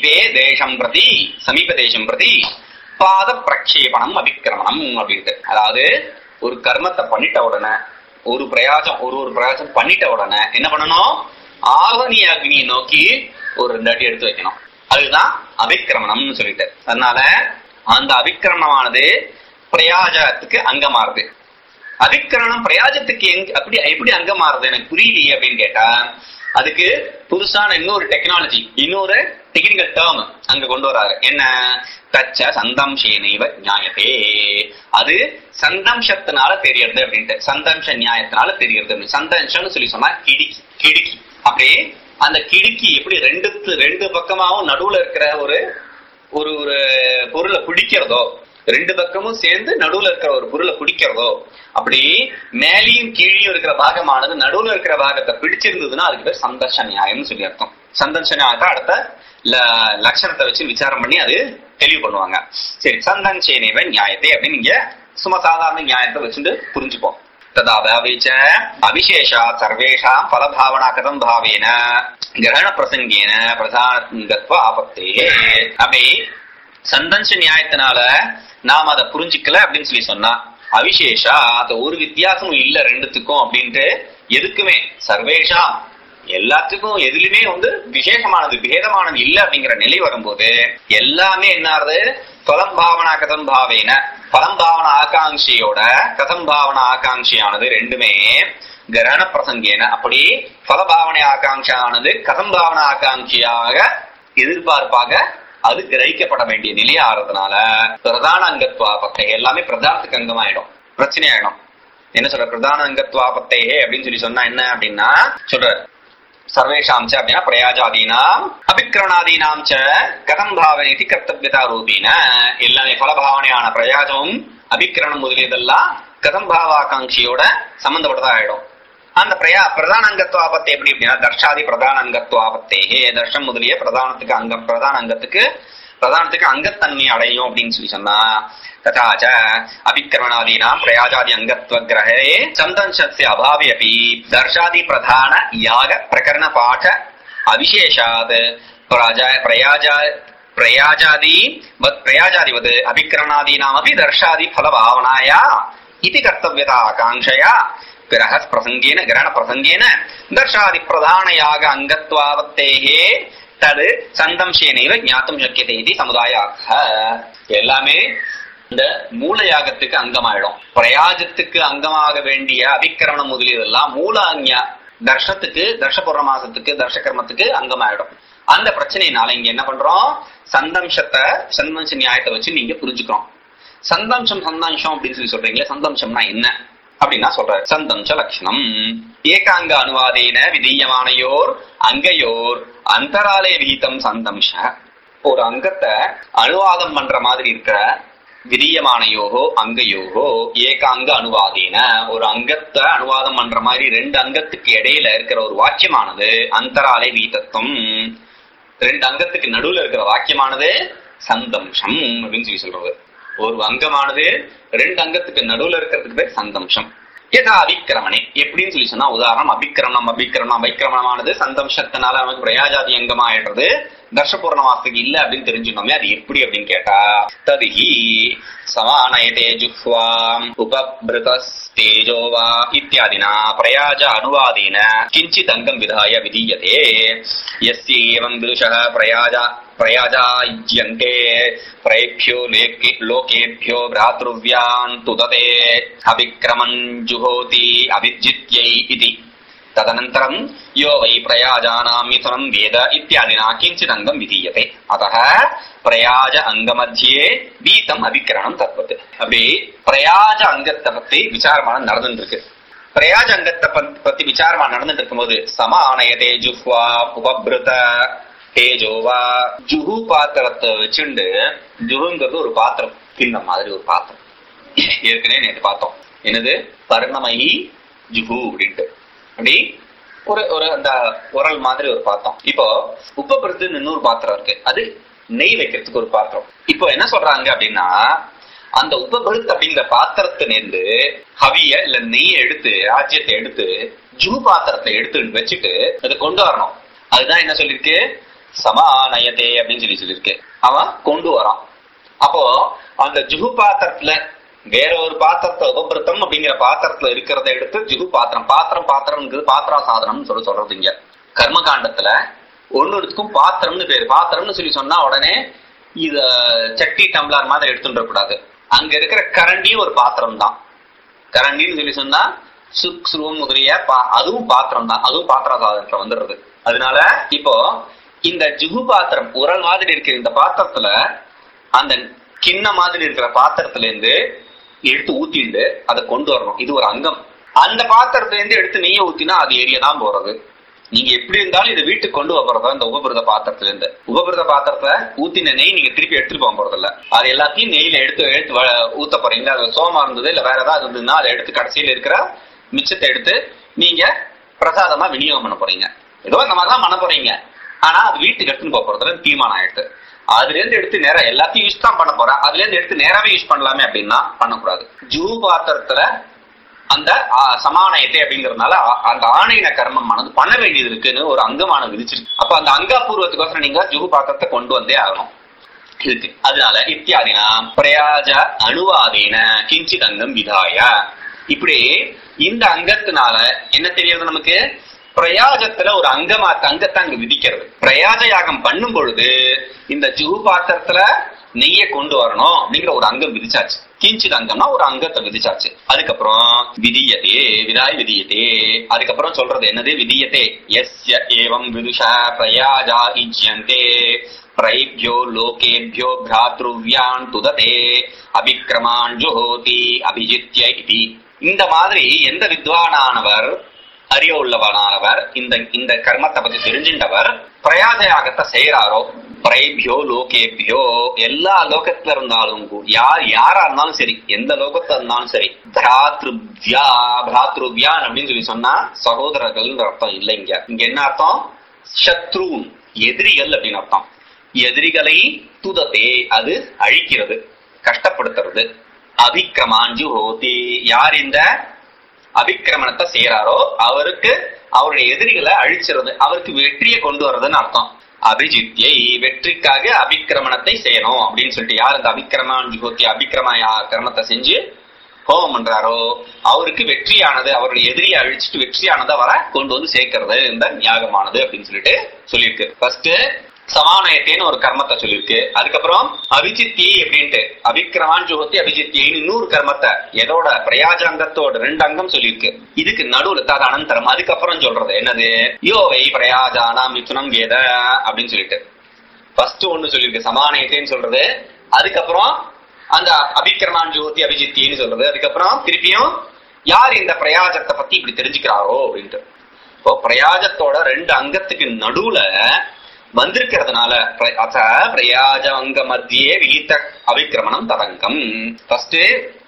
சமீப தேசம் பிரதி பாத பிரக்ஷேபணம் அபிக்கிரமணம் அப்படின்ட்டு. அதாவது ஒரு கர்மத்தை பண்ணிட்ட உடனே ஒரு பிரயாசம் பண்ணிட்ட உடனே என்ன பண்ணணும், ஆவகனீய அக்னியை நோக்கி ஒரு 2 அடி எடுத்து வைக்கணும். அதுதான் அபிக்கிரமணம்னு சொல்லிட்டு. அதனால அந்த அபிக்கிரமணமானது பிரயாஜத்துக்கு அங்கமாறுது. அபிக்கிரமணம் பிரயாஜத்துக்கு எப்படி அங்கமாறுது எனக்கு புரியலையே அப்படின்னு கேட்டா, அதுக்கு புதுசான இன்னொரு டெக்னாலஜி, இன்னொரு டெக்னிக்கல் டேர்ம் அங்க கொண்டு வராரு. என்ன, தச்ச சந்தம்சேனைவ நியாயத்தே, அது சந்தம்சத்தினால தெரியறது அப்படின்ட்டு. சந்தம்ச நியாயத்தினால தெரியறது. சந்தம்சம்னு சொல்லி சொன்னா கிடுக்கி. அப்படியே அந்த கிடுக்கி எப்படி ரெண்டு பக்கமாவும் நடுவுல இருக்கிற ஒரு ஒரு பொருளை பிடிக்கிறதோ, 2 பக்கமும் சேர்ந்து நடுவுல இருக்கிற ஒரு பொருளை பிடிக்கிறதோ, அப்படி மேலையும் கீழையும் இருக்கிற பாகமானது நடுவுல இருக்கிற பாகத்தை பிடிச்சிருந்ததுன்னா அதுக்கு பேர் சந்தர்ஷ நியாயம்னு சொல்லி அர்த்தம். சந்தர்ஷ நியாயத்தை அடுத்த லட்சணத்தை வச்சு விசாரம் பண்ணி அது தெளிவு பண்ணுவாங்க. சரி, சந்தன்சேனைவ நியாயத்தை அப்படின்னு நீங்க சும்மா சாதாரண நியாயத்தை வச்சுட்டு புரிஞ்சுப்போம். ததாபேச்ச அவிசேஷா சர்வேஷாம் பலபாவனா கதம் பாவேன கிரகண பிரசங்கேன பிரதானத்வ ஆபத்தே. அப்படி சந்தன்ச நியாயத்தினால நாம் அதை புரிஞ்சுக்கல அப்படின்னு சொல்லி சொன்னா, அவிசேஷா அது ஒரு வித்தியாசமும் இல்ல ரெண்டுத்துக்கும் அப்படின்ட்டு, எதுக்குமே சர்வேஷா எல்லாத்துக்கும் எதுலுமே விசேஷமானது பேதமானது இல்ல அப்படிங்கிற நிலை வரும்போது எல்லாமே என்னாரு, பலம் பாவனா கதம் பாவேன, பலம் பாவன ஆகாங்ஷியோட கதம் பாவன ஆகாங்ஷியானது ரெண்டுமே கிரகண பிரசங்கேன, அப்படி பலபாவனை ஆகாங்ஷானது கதம் பாவன ஆகாங்ஷியாக எதிர்பார்ப்பாக அது கிரகிக்கப்பட வேண்டிய நிலை ஆறதுனால பிரதான அங்கத்வாபத்தை எல்லாமே பிரதானத்துக்கு அங்கமாயிடும், பிரச்சனை ஆயிடும். என்ன சொல்ற, பிரதான அங்கத்வாபத்தை அப்படின்னு சொல்லி சொன்னா என்ன அப்படின்னா சொல்ற, சர்வேஷாம் அப்படின்னா பிரயாஜாதீனாம் அபிக்கிரணாதீனாம் கதம் பாவனை கர்த்தவியதா ரூபீன, எல்லாமே பலபாவனையான பிரயாஜமும் அபிக்கிரணம் முதலியதெல்லாம் கதம் பாவாகாங்ஷியோட சம்பந்தப்பட்டதா ஆயிடும். அந்த பிரதான அங்கத்வாபத்தை எப்படி அப்படின்னா தர்ஷாதி பிரதான அங்கத்வாபத்தே, தர்ஷம் முதலிய பிரதானத்துக்கு அங்கம், பிரதானத்துக்கு அங்கத்தன்மை அடையும் அப்படின்னு சொல்லி சொன்னா, ததாச்ச அபிக்கிரணாதீனாம் பிரயாஜாதி அங்கத்வ கிரஹே சந்தன்சஸ்ய அபாவே அபி தர்ஷாதி பிரதான யாக பிரகரண பாட அவிசேஷாத் பிரயாஜாதிவத் அபிக்கிரணாதீனாம் அபி தர்ஷாதி பல பாவனாயா இதி கர்த்தவ்யதா ஆகாங்ஷயா கிரஹ பிரசங்கேன தர்ஷாதி பிரதான யாக அங்கத்வாவத்தேஹே தது சந்தம்சேனைவ ஞாத்தும் சக்கியதே இது சமுதாயாக. எல்லாமே இந்த மூல யாகத்துக்கு அங்கமாயிடும். பிரயாஜத்துக்கு அங்கமாக வேண்டிய அபிக்கிரமணம் முதலியதெல்லாம் மூல தர்ஷத்துக்கு தர்ஷபூர்ண மாசத்துக்கு தர்ஷ கர்மத்துக்கு அங்கமாயிடும். அந்த பிரச்சனையினால இங்க என்ன பண்றோம், சந்தம்ச நியாயத்தை வச்சு நீங்க புரிஞ்சுக்கிறோம். சந்தம்சம் அப்படின்னு சொல்லி சொல்றீங்களே, சந்தம்சம்னா என்ன அப்படின்னா சொல்ற, சந்தம்ச லட்சணம் ஏகாங்க அனுவாதேன விதீயமானையோர் அங்கையோர் அந்தராலே விகிதம் சந்தம்ச. ஒரு அங்கத்தை அனுவாதம் பண்ற மாதிரி இருக்கிற விதீயமானையோகோ அங்கையோகோ ஏகாங்க அனுவாதேன, ஒரு அங்கத்தை அனுவாதம் பண்ற மாதிரி 2 அங்கத்துக்கு இடையில இருக்கிற ஒரு வாக்கியமானது அந்தராலே விகிதத்துவம், 2 அங்கத்துக்கு நடுவுல இருக்கிற வாக்கியமானது சந்தம்சம் அப்படின்னு சொல்லி சொல்றது. ஒரு அங்கமானது 2 அங்கத்துக்கு நடுவுல இருக்கிறதுக்கு பேர் சந்தம்சம். எதா அபிக்கிரமணே எப்படின்னு சொல்லி சொன்னா, உதாரணம் அபிக்கிரமணமானது சந்தம்சத்தினால நமக்கு பிரயாஜாதி அங்கமாயிடுறது, தர்ஷபூர்ண மாசத்துக்கு இல்ல அப்படின்னு தெரிஞ்சுனோமே, அது எப்படி அப்படின்னு கேட்டா, ததிஹி சமானயதே ஜுஹ்வாம் உபப்ருதஸ்தேஜோ வா இத்யாதினா பிரயாஜ அனுவாதேன கிஞ்சித் அங்கம் விதாய விதீயதே யஸ்யேவம் விதுஷः பிரயாஜாயந்தே பிரேப்யோ லோகேभ्यो भ्रातृव्यान् तुदते अभिक्रमन् जुहोति अभिजित्यै इति तदनन्तरं यो वै प्रयाजानां मिथुनं वेद इत्यादिना किञ्चिदङ्गं विधीयते अतः प्रयाज अंगमध्ये வீதம் அபிக்கிரணம் தத்வத். அப்படி பிரயாஜ அங்கத்தை பத்தி விசாரமான நடந்துட்டு இருக்கு. பிரயாஜ அங்கத்தை பத்தி விசாரமா நடந்துட்டு இருக்கும்போது சமானயதே ஜுஹ்வா உபப்ருத தேஜோவா, ஜுஹு பாத்திரத்தை வச்சுண்டு, ஜுஹுங்கிறது ஒரு பாத்திரம், கிண்ணம் மாதிரி ஒரு பாத்திரம். ஏற்கனவே நேற்று பார்த்தோம் என்னது பர்ணமயி ஜுஹு அப்படின்ட்டு. அப்படி ஒரு ஒரு அந்த உரல் மாதிரி ஒரு பாத்திரம். இப்போ உப்பபருத்துன்னு இன்னொரு பாத்திரம் இருக்கு, அது நெய் வைக்கிறதுக்கு ஒரு பாத்திரம். இப்போ என்ன சொல்றாங்க அப்படின்னா அந்த உப்பபருத்து அப்படிங்கிற பாத்திரத்திலிருந்து ஹவிய இல்ல நெய்யை எடுத்து ராஜ்யத்தை எடுத்து ஜுஹு பாத்திரத்தை எடுத்து வச்சுட்டு அதை கொண்டு வரணும். அதுதான் என்ன சொல்லிருக்கு சமானயதே அப்படின்னு சொல்லியிருக்கு. அவன் கொண்டு வரான். அப்போ அந்த ஜுஹு பாத்திரத்துல வேற ஒரு பாத்திரத்தை உபபிருத்தம் அப்படிங்கிற பாத்திரத்துல இருக்கிறத எடுத்து ஜுஹு பாத்திரம் பாத்திரா சாதனம் சொல்றது. இங்க கர்மகாண்டத்துல ஒன்னொருக்கும் பாத்திரம்னு பேரு. பாத்திரம்னு சொல்லி சொன்னா உடனே இத சட்டி டம்ளர் மாதிரி எடுத்துட்டு கூடாது. அங்க இருக்கிற கரண்டியும் ஒரு பாத்திரம் தான். கரண்டின்னு சொல்லி சொன்னா சுக்ஸ்ருவம் முதலிய அதுவும் பாத்திரம் தான், அதுவும் பாத்திரா சாதனத்துல வந்துடுறது. அதனால இப்போ இந்த ஜுஹு பாத்திரம் உரல் மாதிரி இருக்கிற இந்த பாத்திரத்துல அந்த கிண்ண மாதிரி இருக்கிற பாத்திரத்துல இருந்து எடுத்து ஊத்திட்டு அதை கொண்டு வரணும். இது ஒரு அங்கம். அந்த பாத்திரத்துல இருந்து எடுத்து நெய்ய ஊத்தினா அது ஏரியதான் போறது. நீங்க எப்படி இருந்தாலும் இதை வீட்டுக்கு கொண்டு போறதா இந்த உபபிரத பாத்திரத்துல இருந்து. உபபிரத பாத்திரத்துல ஊத்தின நெய் நீங்க திருப்பி எடுத்துட்டு போக போறது இல்ல. அது எல்லாத்தையும் நெய்ல எடுத்து ஊத்த போறீங்க. அது சோமா இருந்தது இல்ல வேற ஏதாவது இருந்ததுன்னா அதை எடுத்து கடைசியில இருக்கிற மிச்சத்தை எடுத்து நீங்க பிரசாதமா விநியோகம் பண்ண போறீங்க. ஏதோ இந்த மாதிரிதான் பண்ண போறீங்க. ஆனா அது வீட்டுக்கு எடுத்துன்னு போக போறதுல தீர்மானம் ஆயிடுது. அதுல இருந்து எடுத்து நேரம் எல்லாத்தையும் யூஸ் தான் பண்ண போறேன், அதுல இருந்து எடுத்து நேராவே யூஸ் பண்ணலாமே அப்படின்னா பண்ணக்கூடாது. ஜுஹு பாத்திரத்துல அந்த சமானயத்தை அப்படிங்கறதுனால அந்த ஆணையின கர்மமானது பண்ண வேண்டியது இருக்குன்னு ஒரு அங்கமான விதிச்சிருக்கு. அப்ப அந்த அங்கபூர்வத்துக்கோசரம் நீங்க ஜுஹு பாத்திரத்தை கொண்டு வந்தே ஆகணும் இருக்கு. அதனால இத்தியாதினா பிரயாஜ அணுவாதீன கிஞ்சித் அங்கம் விதாய. இப்படி இந்த அங்கத்தினால என்ன தெரியாது நமக்கு, பிரயாஜத்துல ஒரு அங்கத்தை அங்க விதிக்கிறது. பிரயாஜ யாகம் பண்ணும் பொழுது இந்த ஜுஹு பாத்திரத்துல நெய்ய கொண்டு வரணும் அப்படிங்கிற ஒரு அங்கம் விதிச்சாச்சு. கிஞ்சித் அங்கம்னா ஒரு அங்கத்தை விதிச்சாச்சு. அதுக்கப்புறம் விதியதே விதாய் விதியதே. அதுக்கப்புறம் சொல்றது என்னது விதியதே யஸ்ய ஏவம் விதுஷா பிரயாஜா இஜ்யந்தே பிரைப்யோ லோகேப்யோ பிராத்ருவ்யான் துததே அபிக்ரமான் ஜுஹோதி அபிஜித்ய இதி. இந்த மாதிரி எந்த வித்வானானவர் அறிய உள்ளவனானவர் இந்த கர்மத்தை பத்தி தெரிஞ்சின்றவர் பிரயாஜயாகத்தை செய்யறாரோ பிரைபியோ லோகேபியோ எல்லா லோகத்துல இருந்தாலும் யாரா இருந்தாலும் சரி, எந்த லோகத்துல இருந்தாலும் சரி, பிராத்ருவ்யான் அப்படின்னு சொல்லி சொன்னா சகோதரர்கள் அர்த்தம் இல்லை. இங்க என்ன அர்த்தம், சத்ருன் எதிரிகள் அப்படின்னு அர்த்தம். எதிரிகளை துதத்தே அது அழிக்கிறது, கஷ்டப்படுத்துறது. அபிக்ரமாஞ்சு ஹோதி யார் இந்த அபிக்கிரமணத்தை செய்யறாரோ அவருக்கு அவருடைய எதிரிகளை அழிச்சிருது, அவருக்கு வெற்றியை கொண்டு வர்றதுன்னு அர்த்தம். அபிஜித்யை வெற்றிக்காக அபிக்கிரமணத்தை செய்யணும் அப்படின்னு சொல்லிட்டு யார் இந்த அபிக்கிரமாஞ்சுகோத்தி அபிக்கிரம கர்மத்தை செஞ்சு ஹோமம் பண்றாரோ அவருக்கு வெற்றியானது, அவருடைய எதிரியை அழிச்சிட்டு வெற்றியானதை வர கொண்டு வந்து சேர்க்கிறது இந்த ஞாகமானது அப்படின்னு சொல்லியிருக்கு. ஃபர்ஸ்ட் சமானயத்தேன்னு ஒரு கர்மத்தை சொல்லியிருக்கு. அதுக்கப்புறம் அபிஜித்தி அப்படின்ட்டு அபிக்கிரமான் ஜுகத்தி அபிஜித்தியின்னு இன்னொரு கர்மத்தை எதோட பிரயாஜாங்கத்தோட 2 அங்கம் சொல்லியிருக்கு. இதுக்கு நடுவுல அது அனந்தரம். அதுக்கப்புறம் சொல்றது என்னது, யோவை பிரயாஜானா மிதுனம் வேத அப்படின்னு சொல்லிட்டு ஃபர்ஸ்ட் ஒண்ணு சொல்லியிருக்கு சமானயத்தேன்னு சொல்றது. அதுக்கப்புறம் அந்த அபிக்கிரமான் ஜுகத்தி அபிஜித்தின்னு சொல்றது. அதுக்கப்புறம் திருப்பியும் யார் இந்த பிரயாஜத்தை பத்தி இப்படி தெரிஞ்சுக்கிறாரோ அப்படின்ட்டு. இப்போ பிரயாஜத்தோட 2 அங்கத்துக்கு நடுவுல வந்திருக்கிறதுனால பிரயாஜ அங்க மத்தியே விகித அபிக்கிரமணம் ததங்கம். ஃபர்ஸ்ட்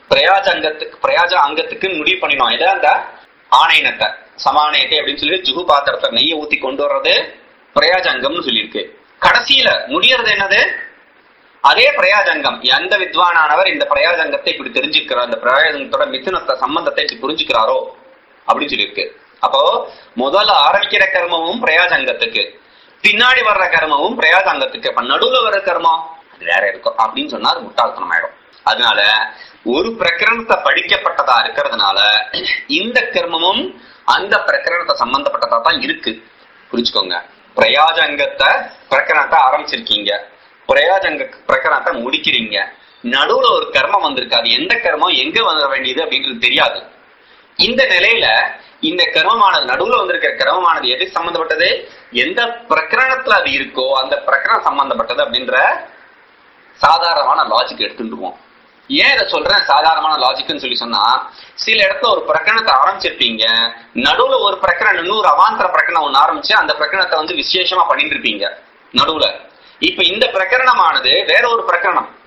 பிரயாஜ அங்கத்துக்கு முடிவு பண்ணினோம். இதை அந்த ஆணையனத்தை சமானயத்தை அப்படின்னு சொல்லி ஜுஹு பாத்திரத்தை நெய்ய ஊத்தி கொண்டு வர்றது பிரயாஜங்கம்னு சொல்லியிருக்கு. கடைசியில முடியறது என்னது, அதே பிரயாஜங்கம். எந்த வித்வானானவர் இந்த பிரயாஜங்கத்தை இப்படி தெரிஞ்சுக்கிறார், இந்த பிரயாஜங்கத்தோட மிதுனத்தை சம்பந்தத்தை இப்படி புரிஞ்சுக்கிறாரோ அப்படின்னு சொல்லியிருக்கு. அப்போ முதல்ல ஆரம்பிக்கிற கர்மமும் பிரயாஜங்கத்துக்கு, பின்னாடி வர்ற கர்மமும் பிரயாஜாங்கத்துக்கு. அப்ப நடுவுல வர்ற கர்மம் அது வேற இருக்கும் அப்படின்னு சொன்னா அது முட்டாள்தனம் ஆயிடும். அதனால ஒரு பிரகரணத்தை படிக்கப்பட்டதா இருக்கிறதுனால இந்த கர்மமும் அந்த பிரகரணத்தை சம்பந்தப்பட்டதா தான் இருக்கு. புரிச்சுக்கோங்க. பிரயாஜங்கத்தை பிரகரணத்தை ஆரம்பிச்சிருக்கீங்க, பிரயாஜங்க பிரகரணத்தை முடிக்கிறீங்க, நடுவுல ஒரு கர்மம் வந்திருக்கு. அது எந்த கர்மம் எங்க வர வேண்டியது அப்படின்றது தெரியாது. இந்த நிலையில இந்த கர்மமானது நடுவுல வந்திருக்கிற கர்மமானது எது சம்பந்தப்பட்டது, எந்த பிரகரணத்துல அது இருக்கோ அந்த பிரகரணம் சம்பந்தப்பட்டது அப்படின்ற சாதாரணமான லாஜிக் எடுத்துருவோம். ஏன் இதை சொல்றேன் சாதாரணமான லாஜிக்னு சொல்லி சொன்னா, சில இடத்துல ஒரு பிரகரணத்தை ஆரம்பிச்சிருப்பீங்க, நடுவுல ஒரு பிரகரணம் இன்னொரு அவாந்தர பிரகரணம் ஒண்ணு ஆரம்பிச்சு அந்த பிரகரணத்தை விசேஷமா பண்ணிட்டு இருப்பீங்க நடுவுல. இப்ப இந்த பிரகரணமானது வேற ஒரு பிரகரணம்,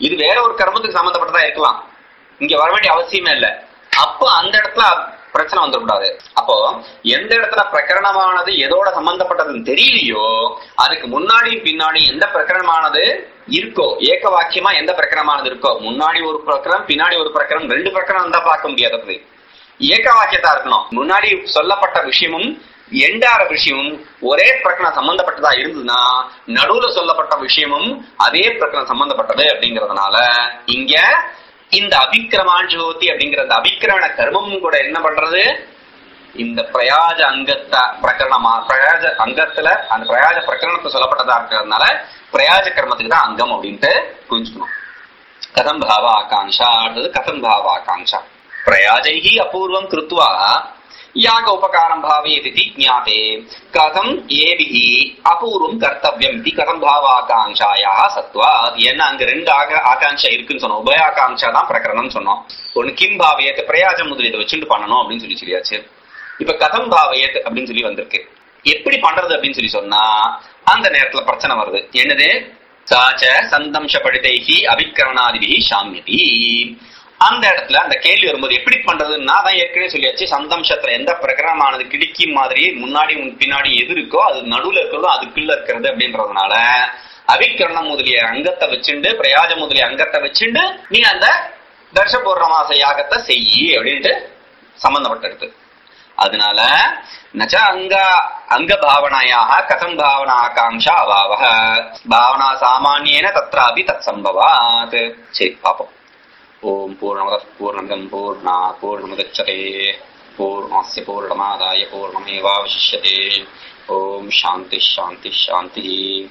இது வேற ஒரு கர்மத்துக்கு சம்பந்தப்பட்டதா இருக்கலாம், இங்க வர வேண்டிய அவசியமே இல்லை. அப்போ அந்த இடத்துல பிரச்சனை வந்துடக்கூடாது. அப்போ எந்த இடத்துல பிரகரணமானது எதோட சம்பந்தப்பட்டதுன்னு தெரியலையோ அதுக்கு முன்னாடி பின்னாடி எந்த பிரகரணமானது இருக்கோ, ஏக வாக்கியமா எந்த பிரகரணமானது இருக்கோ, முன்னாடி ஒரு பிரகரணம் பின்னாடி ஒரு பிரகரணம், ரெண்டு பிரகரணம் தான் பார்க்க முடியாது. ஏக வாக்கியத்தா இருக்கணும். முன்னாடி சொல்லப்பட்ட விஷயமும் எண்டார விஷயமும் ஒரே பிரகரணம் சம்பந்தப்பட்டதா இருந்ததுன்னா நடுவுல சொல்லப்பட்ட விஷயமும் அதே பிரகரணம் சம்பந்தப்பட்டது அப்படிங்கறதுனால இங்க இந்த அபிக்கிரமாஞ்சோதி அப்படிங்கிற அந்த அபிக்கிரமண கர்மமும் கூட என்ன பண்றது, இந்த பிரயாஜ அங்கத்த பிரகரணமா பிரயாஜ அங்கத்துல அந்த பிரயாஜ பிரகரணத்தை சொல்லப்பட்டதா இருக்கிறதுனால பிரயாஜ கர்மத்துக்கு தான் அங்கம் அப்படின்ட்டு புரிஞ்சுக்கணும். கதம் பாவ ஆகாங்ஷா, அடுத்தது கதம் பாவ ஆகாங்ஷா. பிரயாஜைஹி அபூர்வம் கிருத்வா யாக உபகாரம் பாவயதி ஞாதே கதம் ஏபிஹி அபூர்வம் கர்த்தவ்யம் இது கதம் பாவ ஆகாங்ஷாயா சத்வா. ஏன்னா அங்க ரெண்டு ஆகாங்ஷா இருக்குன்னு சொன்னோம். உபய ஆகாங்ஷா தான் பிரகரணம் சொன்னோம். ஒன்னு கிம் பாவயத் பிரயாஜம் முதலீதை வச்சுட்டு பண்ணணும் அப்படின்னு சொல்லி சொல்லியாச்சு. இப்ப கதம் பாவயத் அப்படின்னு சொல்லி வந்திருக்கு. எப்படி பண்றது அப்படின்னு சொல்லி சொன்னா அந்த நேரத்துல பிரச்சனை வருது. என்னது, சாச்ச சந்தம்ஷ படிதைஹி அபிக்கரணாதிபிஹி சாமியதி. அந்த இடத்துல அந்த கேள்வி வரும்போது எப்படி பண்றதுன்னா தான் ஏற்கனவே சொல்லியாச்சு. சந்தம்சத்துல எந்த பிரகரணமானது கிடுக்கி மாதிரி முன்னாடி பின்னாடி எது இருக்கோ அது நடுவுல இருக்கிறதோ அதுக்குள்ள இருக்கிறது அப்படின்றதுனால அபிக்கரணம் முதலிய அங்கத்தை வச்சுண்டு பிரயாஜ முதலிய அங்கத்தை வச்சுண்டு நீ அந்த தர்ஷ பூர்ணமாச யாகத்தை செய்யி அப்படின்ட்டு சம்பந்தப்பட்டிருக்கு. அதனால நச்ச அங்க பாவனாயாக கதம் பாவனா ஆகாங்ஷா அபாவஹ பாவனா சாமானியேன தத்ராபி தத் சம்பவாத். சரி பாப்போம். ஓம் பூர்ணமதః பூர்ணமிதம் பூர்ணாத் பூர்ணமுதச்யதே பூர்ணஸ்ய பூர்ணமாதாய பூர்ணமேவாவசிஷ்யதே. ஓம் சாந்தி சாந்தி சாந்தி.